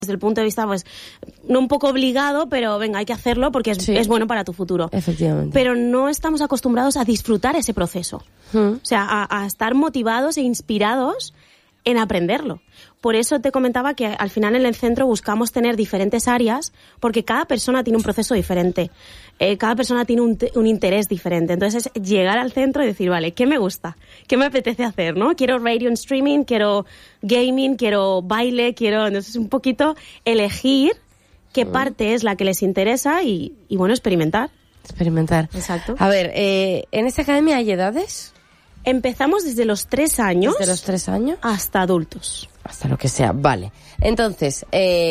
desde el punto de vista, pues, no un poco obligado, pero venga, hay que hacerlo porque es bueno para tu futuro. Efectivamente. Pero no estamos acostumbrados a disfrutar ese proceso. O sea, a estar motivados e inspirados en aprenderlo. Por eso te comentaba que al final en el centro buscamos tener diferentes áreas, porque cada persona tiene un proceso diferente, cada persona tiene un interés diferente. Entonces es llegar al centro y decir, vale, ¿qué me gusta? ¿Qué me apetece hacer? ¿No? Quiero radio and streaming, quiero gaming, quiero baile, entonces un poquito elegir qué parte es la que les interesa y bueno, experimentar. Exacto. A ver, ¿en esta academia hay edades? Empezamos desde los 3 años. ¿Desde los 3 años? Hasta adultos. Hasta lo que sea, vale. Entonces,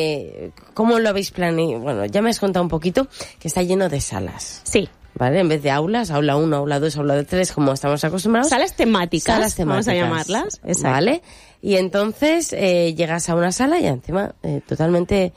¿cómo lo habéis planeado? Bueno, ya me has contado un poquito que está lleno de salas. Sí. ¿Vale? En vez de aulas, aula 1, aula 2, aula 3, como estamos acostumbrados. Salas temáticas. Vamos a llamarlas. Exacto. Vale. Y entonces llegas a una sala y encima totalmente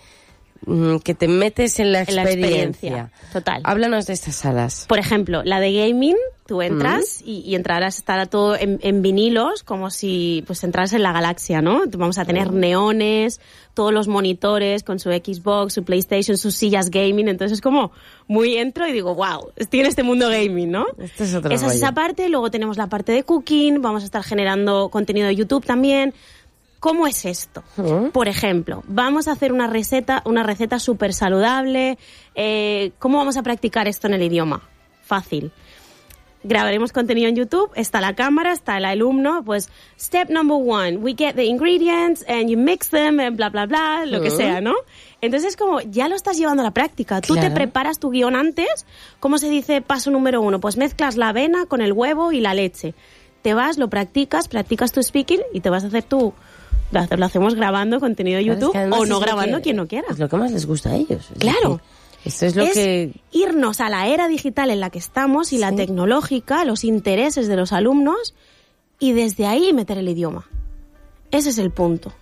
que te metes en la experiencia. Total. Háblanos de estas salas. Por ejemplo, la de gaming, tú entras y entrarás, estará todo en vinilos, como si pues entraras en la galaxia, ¿no? Vamos a tener neones, todos los monitores con su Xbox, su PlayStation, sus sillas gaming, entonces es como muy entro y digo, wow, estoy en este mundo gaming, ¿no? Este es otro Esa es esa parte, luego tenemos la parte de cooking, vamos a estar generando contenido de YouTube también. ¿Cómo es esto? Por ejemplo, vamos a hacer una receta súper saludable. ¿Cómo vamos a practicar esto en el idioma? Fácil. Grabaremos contenido en YouTube, está la cámara, está el alumno, pues, step number 1, we get the ingredients and you mix them and bla, bla, bla, lo que sea, ¿no? Entonces, como ya lo estás llevando a la práctica. Tú te preparas tu guión antes. ¿Cómo se dice paso número 1? Pues mezclas la avena con el huevo y la leche. Te vas, lo practicas tu speaking y te vas a hacer tu... Lo hacemos grabando contenido de YouTube o no grabando quien no quiera. Es lo que más les gusta a ellos. Claro. Esto es lo que... irnos a la era digital en la que estamos y la tecnológica, los intereses de los alumnos y desde ahí meter el idioma. Ese es el punto.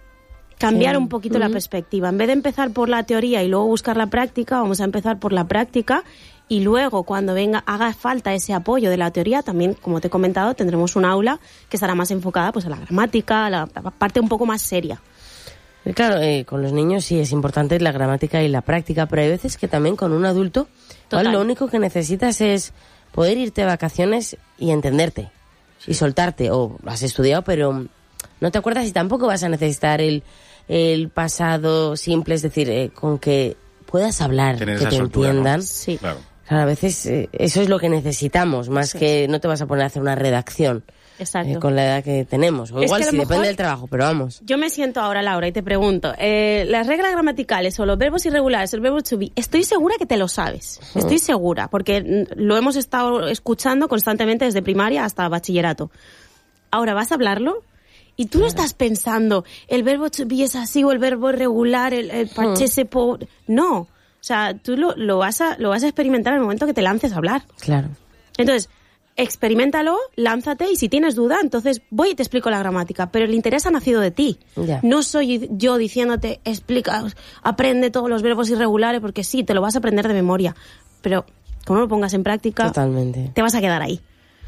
Cambiar un poquito la perspectiva. En vez de empezar por la teoría y luego buscar la práctica, vamos a empezar por la práctica y luego cuando haga falta ese apoyo de la teoría, también, como te he comentado, tendremos un aula que estará más enfocada pues a la gramática, a la parte un poco más seria. Claro, con los niños sí es importante la gramática y la práctica, pero hay veces que también con un adulto lo único que necesitas es poder irte de vacaciones y entenderte y soltarte, o has estudiado pero no te acuerdas y tampoco vas a necesitar el pasado simple, es decir, con que puedas hablar, que te entiendan. ¿No? Sí. Claro. A veces eso es lo que necesitamos, más que no te vas a poner a hacer una redacción. Exacto. Con la edad que tenemos. O igual sí, depende del trabajo, pero vamos. Yo me siento ahora, Laura, y te pregunto, las reglas gramaticales o los verbos irregulares, el verbo to be, estoy segura que te lo sabes. Estoy segura, porque lo hemos estado escuchando constantemente desde primaria hasta bachillerato. Ahora, ¿vas a hablarlo? Y tú no estás pensando, el verbo to be es así, o el verbo irregular, el participo... No. O sea, tú lo vas a experimentar en el momento que te lances a hablar. Claro. Entonces, experiméntalo, lánzate y si tienes duda, entonces voy y te explico la gramática. Pero el interés ha nacido de ti. Ya. No soy yo diciéndote, explica, aprende todos los verbos irregulares, porque sí, te lo vas a aprender de memoria. Pero como lo pongas en práctica, totalmente, te vas a quedar ahí.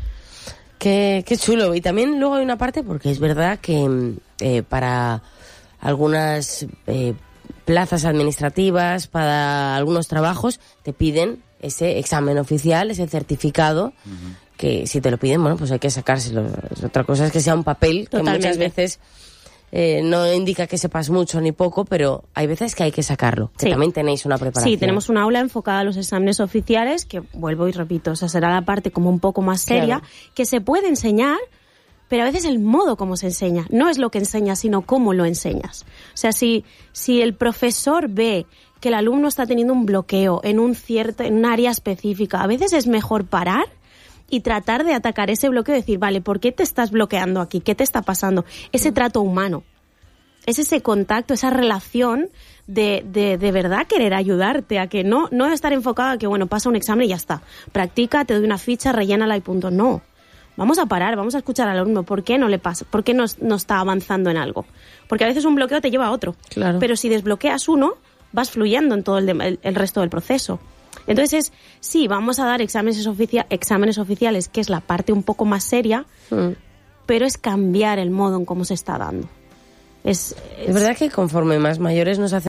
Qué chulo. Y también luego hay una parte, porque es verdad que para algunas plazas administrativas, para algunos trabajos, te piden ese examen oficial, ese certificado, que si te lo piden, bueno, pues hay que sacárselo. Otra cosa es que sea un papel, totalmente, que muchas veces no indica que sepas mucho ni poco, pero hay veces que hay que sacarlo. Que también tenéis una preparación. Sí, tenemos una aula enfocada a los exámenes oficiales, que vuelvo y repito, o sea, será la parte como un poco más seria, que se puede enseñar, pero a veces el modo como se enseña, no es lo que enseñas, sino cómo lo enseñas. O sea, si el profesor ve que el alumno está teniendo un bloqueo en un área específica, a veces es mejor parar y tratar de atacar ese bloqueo y decir, vale, ¿por qué te estás bloqueando aquí? ¿Qué te está pasando? Ese trato humano, es ese contacto, esa relación de verdad querer ayudarte, a que no estar enfocado a que, bueno, pasa un examen y ya está. Practica, te doy una ficha, rellénala y punto. No. Vamos a parar, vamos a escuchar al alumno. ¿Por qué no le pasa? ¿Por qué no está avanzando en algo? Porque a veces un bloqueo te lleva a otro. Claro. Pero si desbloqueas uno, vas fluyendo en todo el resto del proceso. Entonces, sí, vamos a dar exámenes oficiales, que es la parte un poco más seria, pero es cambiar el modo en cómo se está dando. Es verdad que conforme más mayores nos hacemos